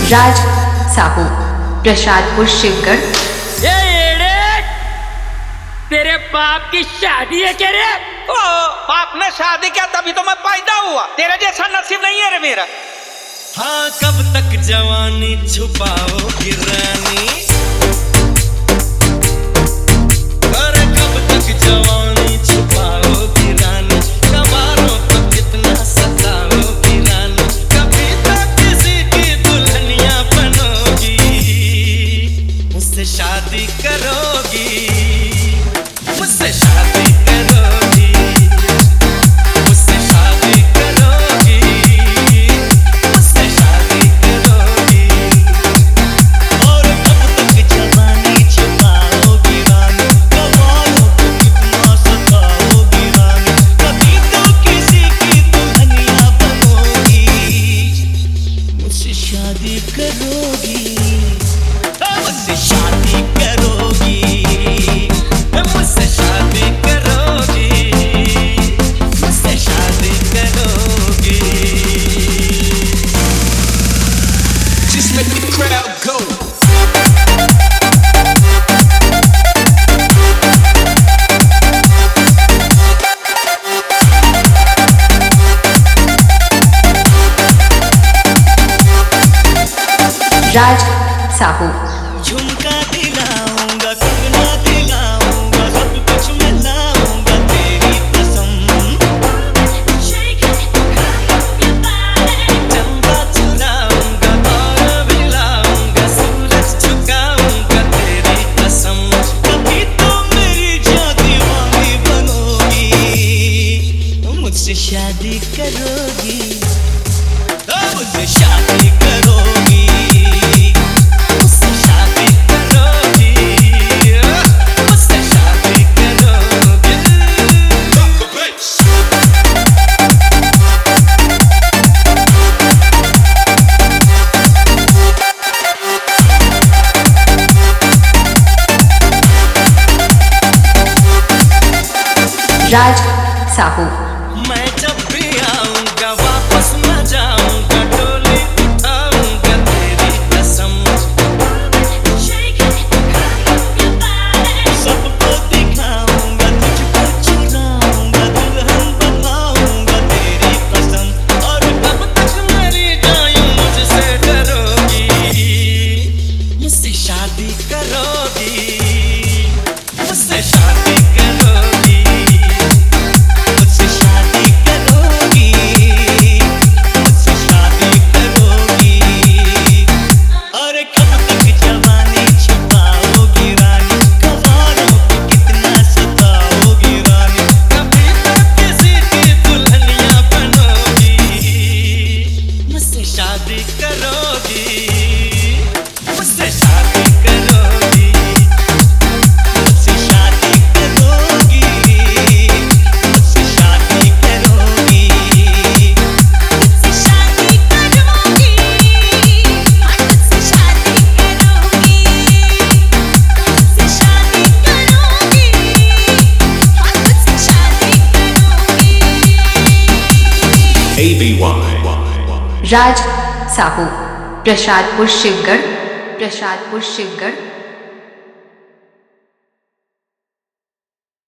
राज साहू, प्रसादपुर, शिवगढ़। तेरे बाप की शादी है क्या रे? ओ, बाप ने शादी किया तभी तो मैं पैदा हुआ। तेरे जैसा नसीब नहीं है रे मेरा। हाँ, कब तक जवानी छुपाओगी रानी, अरे कब तक जवानी छुपाओगी रानी, कबारों को कितना सताओगी रानी, कभी तो किसी की दुल्हनिया बनोगी, मुझसे शादी करोगी, मुझसे शादी करोगी, मुझसे शादी करोगी, मुझसे शादी करोगी, और कब तक जवानी छुपाओगी रानी, कबारों को कितना सताओगी रानी, कभी तो किसी की दुल्हनिया बनोगी, मुझसे शादी करोगी, मुझसे शादी करोगी, मुझसे शादी करोगी, मुझसे शादी करोगी। Just make the crowd go. राज साहू, झुमका दिलाऊंगा, कंगना दिलाऊंगा, सब कुछ मैं लाऊंगा तेरी कसम, चंदा चुराऊंगा और भी लाऊंगा, सूरज झुकाऊंगा तेरी कसम, कभी तो मेरी जान दीवानी बनोगी, मुझसे शादी करोगी, मुझसे शादी करोगी, मुझसे शादी करोगी, मुझसे शादी करोगी। राज साहू, मैं जब भी आऊंगा वापस न जाऊंगा, डोली उठाऊंगा तेरी कसम, सबको दिखाऊंगा, तुझको चुराऊंगा, दुल्हन बनाऊंगा तेरी कसम, और कब तक मेरी जायूं मुझसे डरोगी, मुझसे शादी करोगी, मुझसे शादी करोगी, मुझसे शादी करोगी, मुझसे शादी करोगी, और कब तक जवानी छुपाओगी रानी, कबारों को कितना सताओगी रानी, कभी तो किसी की दुल्हनिया बनोगी, मुझसे शादी करोगी, मुझसे शादी करोगी, मुझसे शादी करोगी, मुझसे शादी करोगी, मुझसे शादी करोगी, मुझसे शादी करोगी, मुझसे शादी करोगी, मुझसे शादी करोगी। ABY. राज साहू, प्रसादपुर, शिवगढ़, प्रसादपुर, शिवगढ़।